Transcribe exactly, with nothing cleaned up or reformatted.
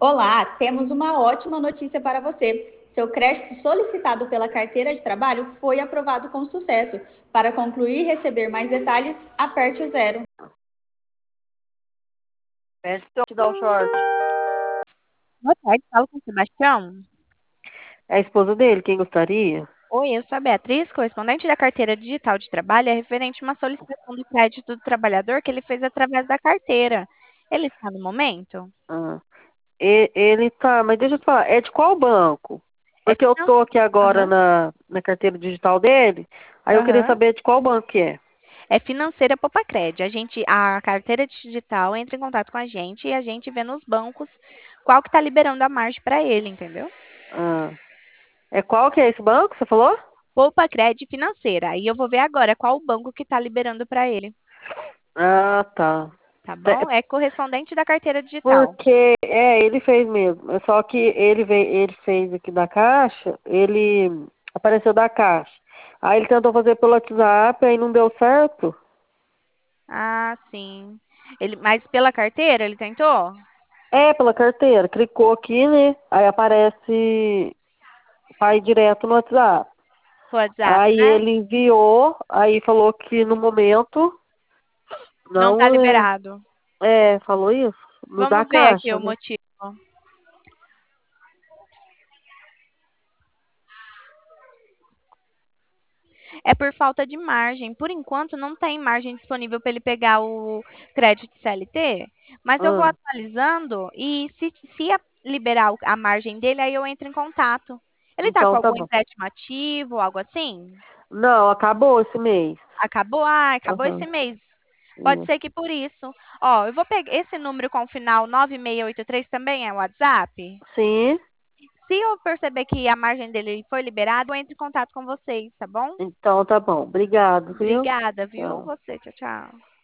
Olá, temos uma ótima notícia para você. Seu crédito solicitado pela carteira de trabalho foi aprovado com sucesso. Para concluir e receber mais detalhes, aperte o zero. Pede pra eu te dar o short. Boa tarde, falo com o Sebastião. É a esposa dele, quem gostaria? Oi, eu sou a Beatriz, correspondente da carteira digital de trabalho, é referente a uma solicitação do crédito do trabalhador que ele fez através da carteira. Ele está no momento? Ah, e- ele tá, mas deixa eu te falar, é de qual banco? É Porque eu finan... tô aqui agora Aham, na, na carteira digital dele, aí eu queria aham. saber de qual banco que é. É financeira Popacred. A gente, a carteira digital entra em contato com a gente e a gente vê nos bancos qual que está liberando a margem para ele, entendeu? Ah, é qual que é esse banco, você falou? Popacred financeira. Aí eu vou ver agora qual o banco que está liberando para ele, Ah, tá. tá Te- bom? É correspondente da carteira digital. Porque, é, ele fez mesmo, é só que ele veio, ele fez aqui da Caixa, ele apareceu da Caixa. Aí ele tentou fazer pelo WhatsApp, aí não deu certo. Ah, sim. Ele, mas pela carteira ele tentou? É, pela carteira. Clicou aqui, né? Aí aparece, vai direto no WhatsApp. Pro WhatsApp, Aí né? ele enviou, aí falou que no momento Não tá não é, liberado. é, falou isso? No da Vamos ver aqui Caixa, o né? motivo. É por falta de margem. Por enquanto, não tem margem disponível para ele pegar o crédito C L T, mas eu vou Ah, atualizando e se, se a- liberar o- a margem dele, aí eu entro em contato. Ele tá com então tá algum bom. empréstimo ativo, algo assim? Não, acabou esse mês. Acabou? Ah, acabou esse Aham, mês. Pode isso. ser que por isso. Ó, eu vou pegar esse número com o final nove seis oito três também é o WhatsApp? Sim, Se eu perceber que a margem dele foi liberada, eu entro em contato com vocês, tá bom? então tá bom. Obrigado, viu? Obrigada, viu? Tchau. Você, tchau, tchau.